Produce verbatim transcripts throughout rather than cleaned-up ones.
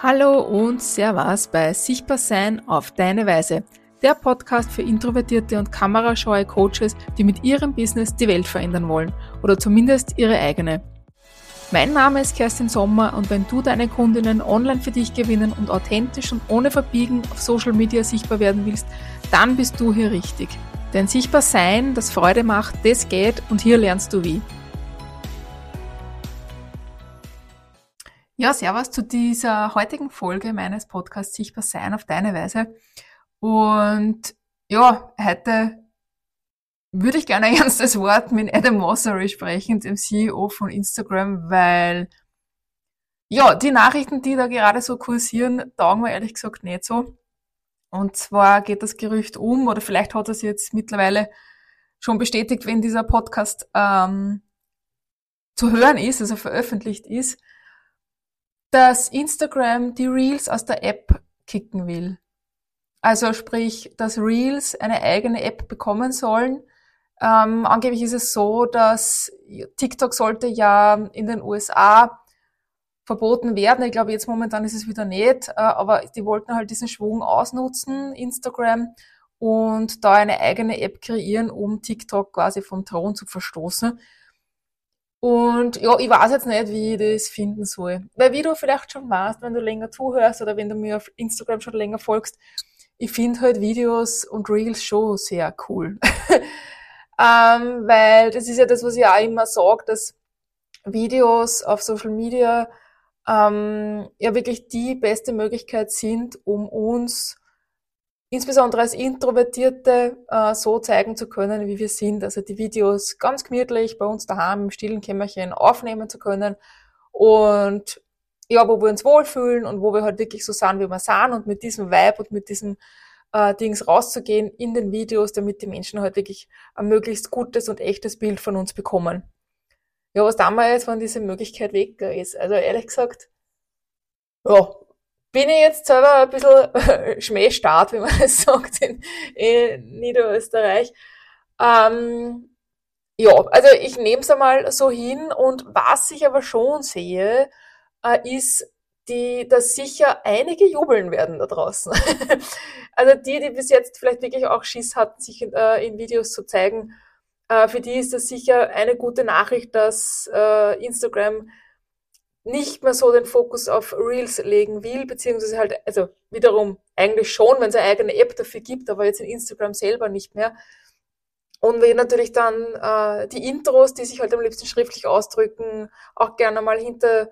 Hallo und Servus bei Sichtbar Sein auf deine Weise. Der Podcast für introvertierte und kamerascheue Coaches, die mit ihrem Business die Welt verändern wollen oder zumindest ihre eigene. Mein Name ist Kerstin Sommer und wenn du deine Kundinnen online für dich gewinnen und authentisch und ohne Verbiegen auf Social Media sichtbar werden willst, dann bist du hier richtig. Denn Sichtbar Sein, das Freude macht, das geht und hier lernst du wie. Ja, servus zu dieser heutigen Folge meines Podcasts Sichtbar Sein auf deine Weise. Und ja, heute würde ich gerne ein ernstes Wort mit Adam Mosseri sprechen, dem C E O von Instagram, weil ja, die Nachrichten, die da gerade so kursieren, taugen mir ehrlich gesagt nicht so. Und zwar geht das Gerücht um, oder vielleicht hat es jetzt mittlerweile schon bestätigt, wenn dieser Podcast ähm, zu hören ist, also veröffentlicht ist, dass Instagram die Reels aus der App kicken will. Also sprich, dass Reels eine eigene App bekommen sollen. Ähm, angeblich ist es so, dass TikTok sollte ja in den U S A verboten werden. Ich glaube, jetzt momentan ist es wieder nicht, äh, aber die wollten halt diesen Schwung ausnutzen, Instagram, und da eine eigene App kreieren, um TikTok quasi vom Thron zu verstoßen. Und ja, ich weiß jetzt nicht, wie ich das finden soll. Weil wie du vielleicht schon weißt, wenn du länger zuhörst oder wenn du mir auf Instagram schon länger folgst, ich finde halt Videos und Reels schon sehr cool. ähm, weil das ist ja das, was ich auch immer sage, dass Videos auf Social Media ähm, ja wirklich die beste Möglichkeit sind, um uns insbesondere als Introvertierte äh, so zeigen zu können, wie wir sind. Also die Videos ganz gemütlich bei uns daheim im stillen Kämmerchen aufnehmen zu können und ja, wo wir uns wohlfühlen und wo wir halt wirklich so sind, wie wir sind, und mit diesem Vibe und mit diesem äh, Dings rauszugehen in den Videos, damit die Menschen halt wirklich ein möglichst gutes und echtes Bild von uns bekommen. Ja, was tun wir jetzt, wenn diese Möglichkeit weg ist? Also ehrlich gesagt, ja, bin ich jetzt selber ein bisschen Schmähstart, wie man es sagt in, in Niederösterreich. Ähm, ja, also ich nehme es einmal so hin, und was ich aber schon sehe, äh, ist, die, dass sicher einige jubeln werden da draußen. Also die, die bis jetzt vielleicht wirklich auch Schiss hatten, sich in, äh, in Videos zu zeigen, äh, für die ist das sicher eine gute Nachricht, dass äh, Instagram nicht mehr so den Fokus auf Reels legen will, beziehungsweise halt, also wiederum eigentlich schon, wenn es eine eigene App dafür gibt, aber jetzt in Instagram selber nicht mehr. Und wir natürlich dann äh, die Intros, die sich halt am liebsten schriftlich ausdrücken, auch gerne mal hinter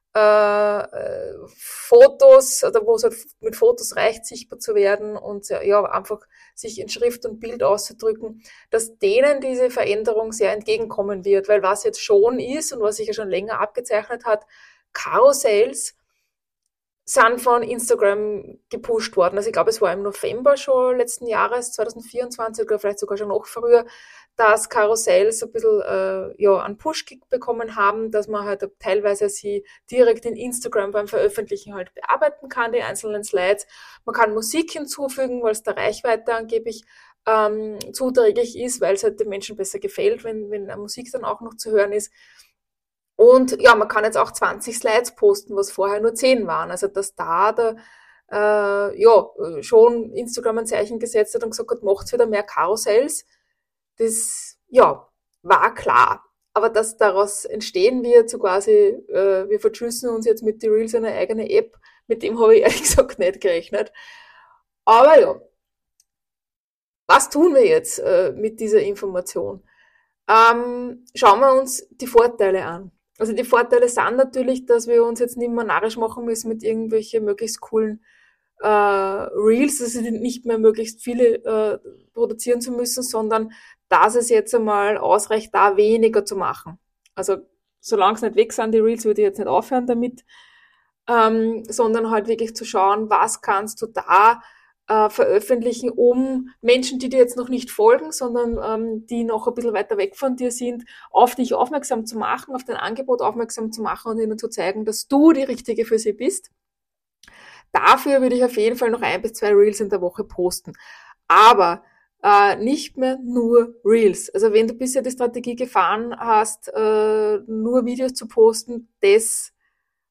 äh, Fotos, oder wo es halt mit Fotos reicht, sichtbar zu werden und ja, einfach sich in Schrift und Bild auszudrücken, dass denen diese Veränderung sehr entgegenkommen wird, weil was jetzt schon ist und was sich ja schon länger abgezeichnet hat, Karussells sind von Instagram gepusht worden. Also ich glaube, es war im November schon letzten Jahres, zwanzig vierundzwanzig oder vielleicht sogar schon noch früher, dass Karussells ein bisschen äh, ja, einen Push-Kick bekommen haben, dass man halt teilweise sie direkt in Instagram beim Veröffentlichen halt bearbeiten kann, die einzelnen Slides. Man kann Musik hinzufügen, weil es der Reichweite angeblich ähm, zuträglich ist, weil es halt den Menschen besser gefällt, wenn, wenn Musik dann auch noch zu hören ist. Und ja, man kann jetzt auch zwanzig Slides posten, was vorher nur zehn waren. Also dass da der, äh, ja, schon Instagram ein Zeichen gesetzt hat und gesagt hat, macht's wieder mehr Karussells. Das, ja, war klar. Aber dass daraus entstehen wird, so quasi, äh, wir verschlüssen uns jetzt mit die Reels eine eigene App, mit dem habe ich ehrlich gesagt nicht gerechnet. Aber ja, was tun wir jetzt äh, mit dieser Information? Ähm, schauen wir uns die Vorteile an. Also die Vorteile sind natürlich, dass wir uns jetzt nicht mehr narrisch machen müssen mit irgendwelchen möglichst coolen äh, Reels, dass also nicht mehr möglichst viele äh, produzieren zu müssen, sondern dass es jetzt einmal ausreicht, da weniger zu machen. Also solange es nicht weg sind, die Reels, würde ich jetzt nicht aufhören damit, ähm, sondern halt wirklich zu schauen, was kannst du da äh, veröffentlichen, um Menschen, die dir jetzt noch nicht folgen, sondern ähm, die noch ein bisschen weiter weg von dir sind, auf dich aufmerksam zu machen, auf dein Angebot aufmerksam zu machen und ihnen zu zeigen, dass du die Richtige für sie bist. Dafür würde ich auf jeden Fall noch ein bis zwei Reels in der Woche posten. Aber äh, nicht mehr nur Reels. Also wenn du bisher die Strategie gefahren hast, äh, nur Videos zu posten, das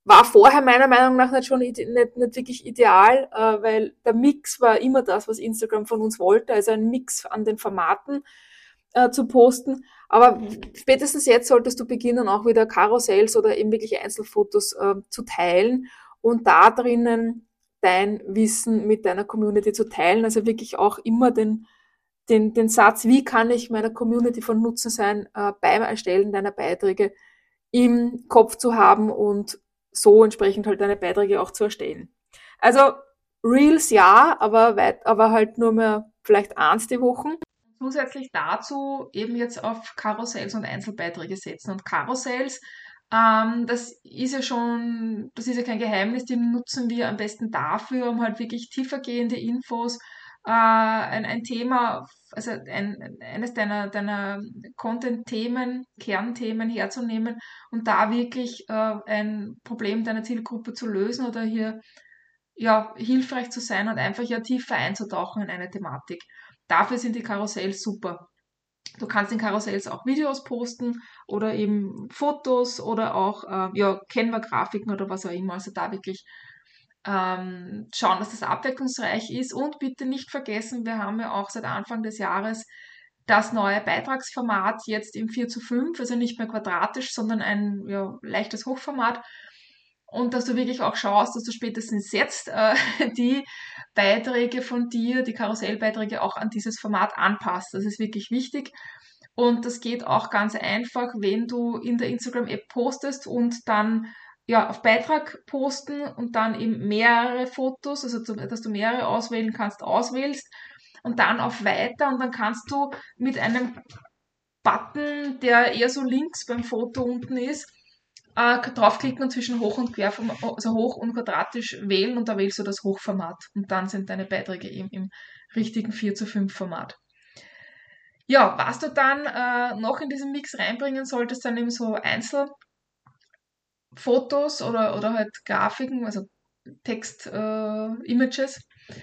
war vorher meiner Meinung nach nicht schon ide- nicht, nicht wirklich ideal, äh, weil der Mix war immer das, was Instagram von uns wollte, also ein Mix an den Formaten äh, zu posten. Aber spätestens jetzt solltest du beginnen, auch wieder Karussells oder eben wirklich Einzelfotos äh, zu teilen und da drinnen dein Wissen mit deiner Community zu teilen. Also wirklich auch immer den, den, den Satz, wie kann ich meiner Community von Nutzen sein, äh, beim Erstellen deiner Beiträge im Kopf zu haben und so entsprechend halt deine Beiträge auch zu erstellen. Also Reels ja, aber weit, aber halt nur mehr vielleicht eins die Woche. Zusätzlich dazu eben jetzt auf Karussells und Einzelbeiträge setzen. Und Karussells, ähm, das ist ja schon, das ist ja kein Geheimnis, die nutzen wir am besten dafür, um halt wirklich tiefergehende Infos, äh, ein, ein Thema, also ein, eines deiner, deiner Content-Themen, Kernthemen herzunehmen und da wirklich äh, ein Problem deiner Zielgruppe zu lösen oder hier ja, hilfreich zu sein und einfach ja tiefer einzutauchen in eine Thematik. Dafür sind die Karussells super. Du kannst in Karussells auch Videos posten oder eben Fotos oder auch äh, ja, Canva-Grafiken oder was auch immer. Also da wirklich ähm, schauen, dass das abwechslungsreich ist. Und bitte nicht vergessen, wir haben ja auch seit Anfang des Jahres das neue Beitragsformat jetzt im vier zu fünf, also nicht mehr quadratisch, sondern ein ja, leichtes Hochformat. Und dass du wirklich auch schaust, dass du spätestens jetzt äh, die Beiträge von dir, die Karussellbeiträge auch an dieses Format anpasst. Das ist wirklich wichtig. Und das geht auch ganz einfach, wenn du in der Instagram-App postest und dann ja, auf Beitrag posten und dann eben mehrere Fotos, also dass du mehrere auswählen kannst, auswählst und dann auf Weiter und dann kannst du mit einem Button, der eher so links beim Foto unten ist, äh, draufklicken und zwischen Hoch- und Querformat, also Hoch- und Quadratisch wählen und da wählst du das Hochformat und dann sind deine Beiträge eben im richtigen vier zu fünf Format. Ja, was du dann äh, noch in diesen Mix reinbringen solltest, dann eben so Einzelfotos oder, oder halt Grafiken, also Text-Images,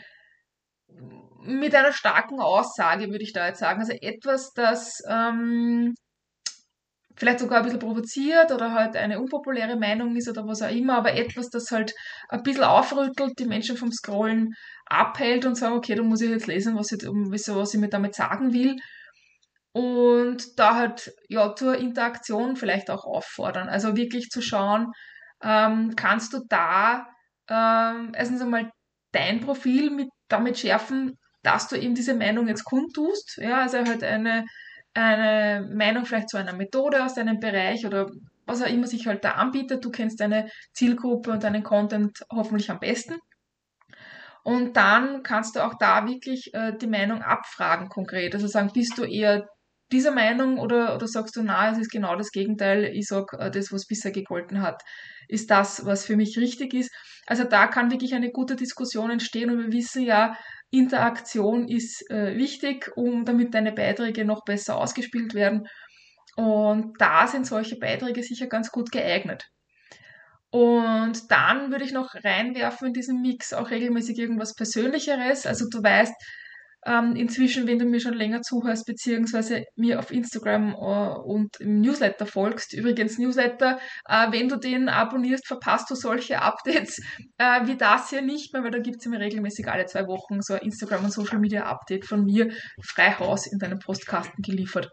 mit einer starken Aussage, würde ich da jetzt sagen. Also etwas, das ähm, vielleicht sogar ein bisschen provoziert oder halt eine unpopuläre Meinung ist oder was auch immer, aber etwas, das halt ein bisschen aufrüttelt, die Menschen vom Scrollen abhält und sagen, okay, da muss ich jetzt lesen, was ich, um, was ich mir damit sagen will. Und da halt ja zur Interaktion vielleicht auch auffordern. Also wirklich zu schauen, ähm, kannst du da ähm, erstens einmal dein Profil mit damit schärfen, dass du eben diese Meinung jetzt kundtust. Ja, also halt eine, eine Meinung vielleicht zu einer Methode aus deinem Bereich oder was auch immer sich halt da anbietet. Du kennst deine Zielgruppe und deinen Content hoffentlich am besten. Und dann kannst du auch da wirklich äh, die Meinung abfragen konkret. Also sagen, bist du eher dieser Meinung oder, oder sagst du, na, es ist genau das Gegenteil. Ich sag, äh, das, was bisher gegolten hat, ist das, was für mich richtig ist. Also da kann wirklich eine gute Diskussion entstehen und wir wissen ja, Interaktion ist äh, wichtig, um damit deine Beiträge noch besser ausgespielt werden. Und da sind solche Beiträge sicher ganz gut geeignet. Und dann würde ich noch reinwerfen in diesen Mix auch regelmäßig irgendwas Persönlicheres. Also du weißt ähm, inzwischen, wenn du mir schon länger zuhörst, beziehungsweise mir auf Instagram äh, und im Newsletter folgst. Übrigens, Newsletter, äh, wenn du den abonnierst, verpasst du solche Updates äh, wie das hier nicht mehr, weil da gibt es immer regelmäßig alle zwei Wochen so ein Instagram- und Social-Media-Update von mir frei Haus in deinem Postkasten geliefert.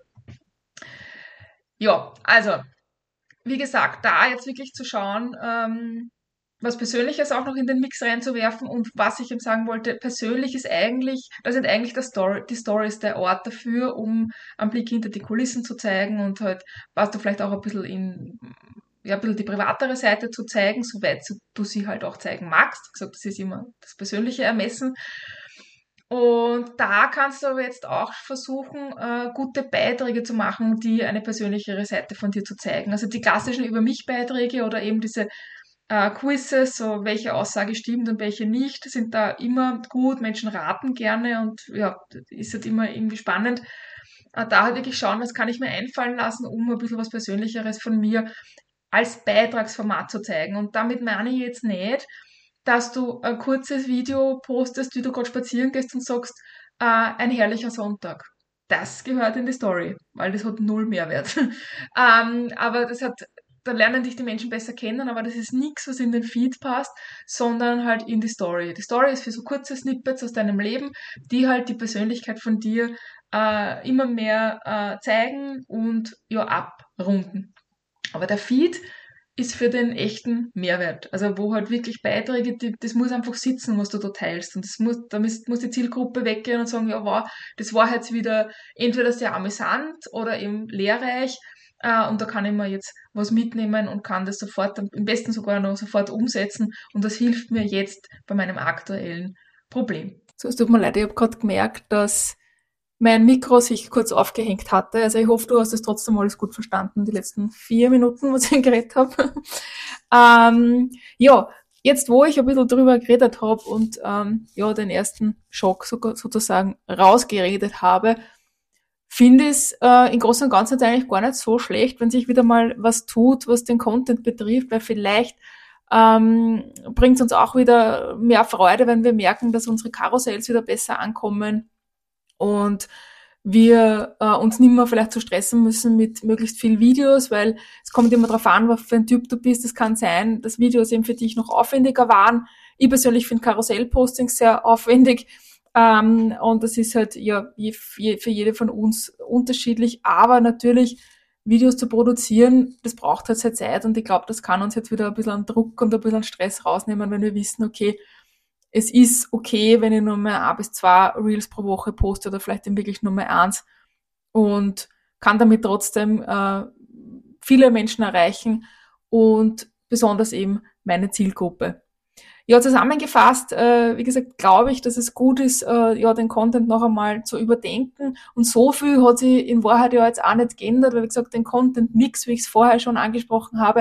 Ja, also wie gesagt, da jetzt wirklich zu schauen, ähm, was Persönliches auch noch in den Mix reinzuwerfen und was ich eben sagen wollte, persönlich ist eigentlich, da sind eigentlich das Story, die Stories der Ort dafür, um einen Blick hinter die Kulissen zu zeigen und halt, was du vielleicht auch ein bisschen in, ja, ein bisschen die privatere Seite zu zeigen, soweit du sie halt auch zeigen magst. Wie gesagt, das ist immer das persönliche Ermessen. Und da kannst du aber jetzt auch versuchen, äh, gute Beiträge zu machen, die eine persönlichere Seite von dir zu zeigen. Also die klassischen Über mich-Beiträge oder eben diese äh, Quizzes, so welche Aussage stimmt und welche nicht, sind da immer gut. Menschen raten gerne und ja, ist halt immer irgendwie spannend. Äh, da halt wirklich schauen, was kann ich mir einfallen lassen, um ein bisschen was Persönlicheres von mir als Beitragsformat zu zeigen. Und damit meine ich jetzt nicht, dass du ein kurzes Video postest, wie du gerade spazieren gehst und sagst, äh, ein herrlicher Sonntag. Das gehört in die Story, weil das hat null Mehrwert. ähm, aber das hat da lernen dich die Menschen besser kennen, aber das ist nichts, was in den Feed passt, sondern halt in die Story. Die Story ist für so kurze Snippets aus deinem Leben, die halt die Persönlichkeit von dir äh, immer mehr äh, zeigen und ja abrunden. Aber der Feed ist für den echten Mehrwert. Also wo halt wirklich Beiträge, die, das muss einfach sitzen, was du da teilst. Und das muss, da muss, muss die Zielgruppe weggehen und sagen, ja, wow, das war jetzt wieder entweder sehr amüsant oder eben lehrreich. Äh, und da kann ich mir jetzt was mitnehmen und kann das sofort, im besten sogar noch sofort umsetzen. Und das hilft mir jetzt bei meinem aktuellen Problem. So, es tut mir leid, ich habe gerade gemerkt, dass mein Mikro sich kurz aufgehängt hatte. Also ich hoffe, du hast es trotzdem alles gut verstanden, die letzten vier Minuten, was ich geredet habe. ähm, ja, jetzt wo ich ein bisschen drüber geredet habe und ähm, ja den ersten Schock so, sozusagen rausgeredet habe, finde ich es äh, im Großen und Ganzen eigentlich gar nicht so schlecht, wenn sich wieder mal was tut, was den Content betrifft, weil vielleicht ähm, bringt es uns auch wieder mehr Freude, wenn wir merken, dass unsere Karussells wieder besser ankommen und wir äh, uns nicht mehr vielleicht so stressen müssen mit möglichst viel Videos, weil es kommt immer darauf an, was für ein Typ du bist. Es kann sein, dass Videos eben für dich noch aufwendiger waren. Ich persönlich finde Karussell-Postings sehr aufwendig ähm, und das ist halt ja je, je, für jede von uns unterschiedlich. Aber natürlich Videos zu produzieren, das braucht halt seine Zeit und ich glaube, das kann uns jetzt wieder ein bisschen an Druck und ein bisschen an Stress rausnehmen, wenn wir wissen, okay, es ist okay, wenn ich nur mal ein bis zwei Reels pro Woche poste oder vielleicht eben wirklich nur mal eins und kann damit trotzdem äh, viele Menschen erreichen und besonders eben meine Zielgruppe. Ja, zusammengefasst, äh, wie gesagt, glaube ich, dass es gut ist, äh, ja, den Content noch einmal zu überdenken und so viel hat sich in Wahrheit ja jetzt auch nicht geändert, weil wie gesagt, den Content-Mix, wie ich es vorher schon angesprochen habe,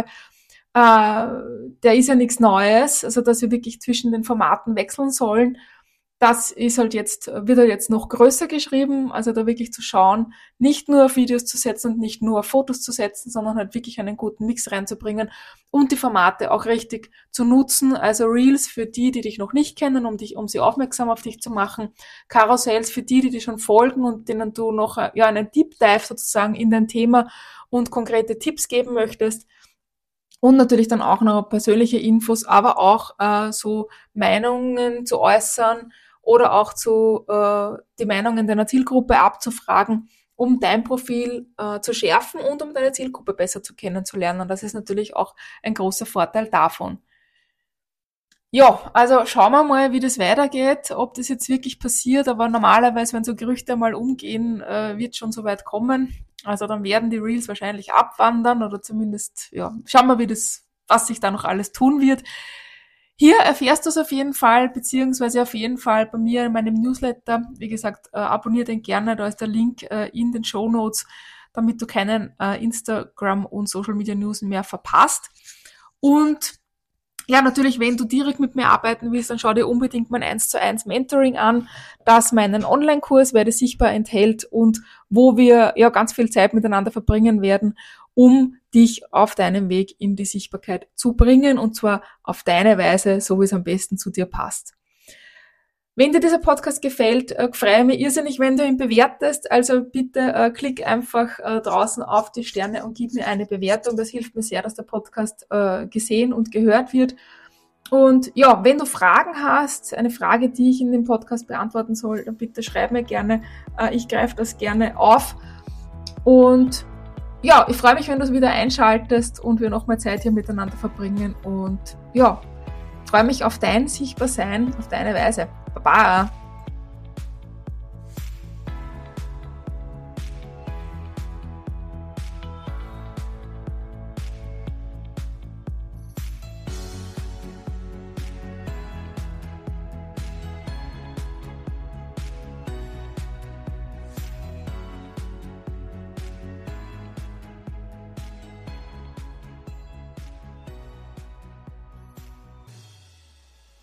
Uh, der ist ja nichts Neues, also dass wir wirklich zwischen den Formaten wechseln sollen. Das ist halt jetzt, wird halt jetzt noch größer geschrieben, also da wirklich zu schauen, nicht nur auf Videos zu setzen und nicht nur auf Fotos zu setzen, sondern halt wirklich einen guten Mix reinzubringen und die Formate auch richtig zu nutzen, also Reels für die, die dich noch nicht kennen, um dich, um sie aufmerksam auf dich zu machen, Karussells für die, die dir schon folgen und denen du noch, ja, einen Deep Dive sozusagen in dein Thema und konkrete Tipps geben möchtest. Und natürlich dann auch noch persönliche Infos, aber auch äh, so Meinungen zu äußern oder auch zu äh, die Meinungen deiner Zielgruppe abzufragen, um dein Profil äh, zu schärfen und um deine Zielgruppe besser zu kennenzulernen. Und das ist natürlich auch ein großer Vorteil davon. Ja, also schauen wir mal, wie das weitergeht, ob das jetzt wirklich passiert, aber normalerweise, wenn so Gerüchte mal umgehen, äh, wird schon so weit kommen. Also dann werden die Reels wahrscheinlich abwandern oder zumindest, ja, schauen wir, wie das, was sich da noch alles tun wird. Hier erfährst du es auf jeden Fall, beziehungsweise auf jeden Fall bei mir in meinem Newsletter. Wie gesagt, äh, abonniere den gerne, da ist der Link äh, in den Shownotes, damit du keinen äh, Instagram und Social Media News mehr verpasst. Und ja, natürlich, wenn du direkt mit mir arbeiten willst, dann schau dir unbedingt mein eins zu eins Mentoring an, das meinen Online-Kurs Werde sichtbar enthält und wo wir ja ganz viel Zeit miteinander verbringen werden, um dich auf deinem Weg in die Sichtbarkeit zu bringen und zwar auf deine Weise, so wie es am besten zu dir passt. Wenn dir dieser Podcast gefällt, äh, freue mich irrsinnig, wenn du ihn bewertest. Also bitte äh, klick einfach äh, draußen auf die Sterne und gib mir eine Bewertung. Das hilft mir sehr, dass der Podcast äh, gesehen und gehört wird. Und ja, wenn du Fragen hast, eine Frage, die ich in dem Podcast beantworten soll, dann bitte schreib mir gerne. Äh, ich greife das gerne auf. Und ja, ich freue mich, wenn du es wieder einschaltest und wir nochmal Zeit hier miteinander verbringen. Und ja, freue mich auf dein Sichtbarsein, auf deine Weise. Baba!